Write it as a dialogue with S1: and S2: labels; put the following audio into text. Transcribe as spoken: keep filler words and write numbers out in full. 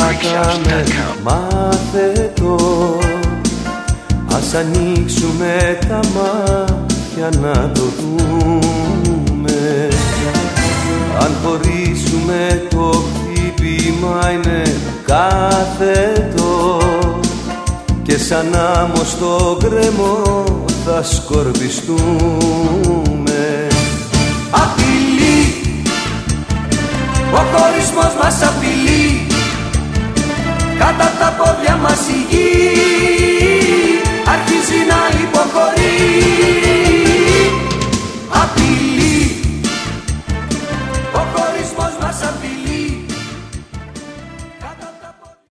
S1: κρατάμε, μάθε το. Ας ανοίξουμε τα μάτια να το δούμε. Αν χωρίσουμε το χτύπημα είναι κάθετο και σαν άμμο στο γκρεμό θα σκορπιστούμε. Απειλή, ο χωρισμός μας απειλεί.